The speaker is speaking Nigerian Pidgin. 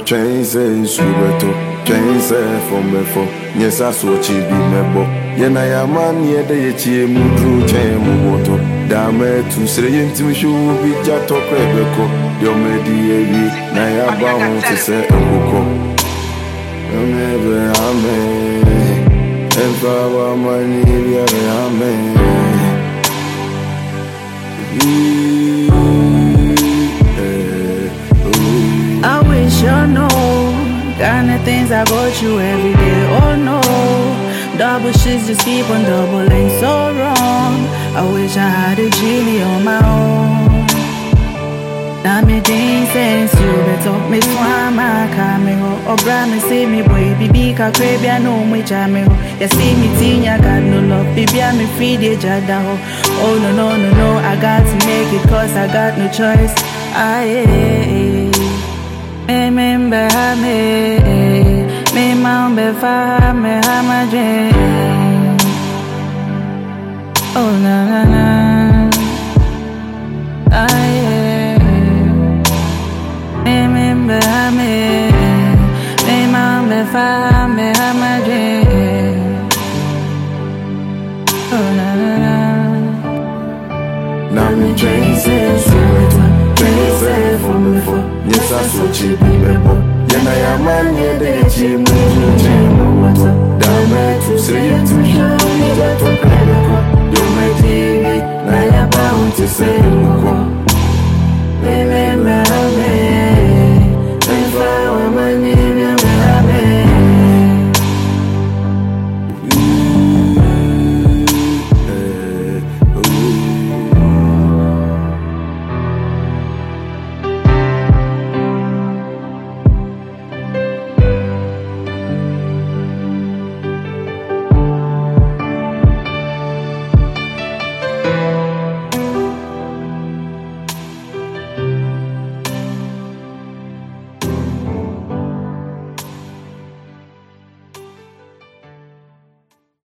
Trains and Subeto, trains from before. Yes, I saw Chibi Mebo. Yena ya man ye de ye mudru chain moto. Dame to say into shoe be jato crebeko. Yo medi na ya bound to say Oko. Never amen. And Baba money, amen. I wish you know kind of things I go through every day. Oh no, double shits just keep on doubling so wrong. I wish I had a genie on my own. Now me didn't sense you better. Me swam my camera or brand me see me boy. Bibi ka crave I know me jammy. You see me teen, I got no love. Baby I'm me free de jada ho. Oh no no no no, I got to make it 'cause I got no choice. Remember me mom be fa me ha my dream. Oh na na na. Remember me mom be fa me ha my dream. Oh na na na. Now me trains and Subeto, trains from before. Yes, I saw Chibi Mebo. Yena ya man ye de ye mudru chain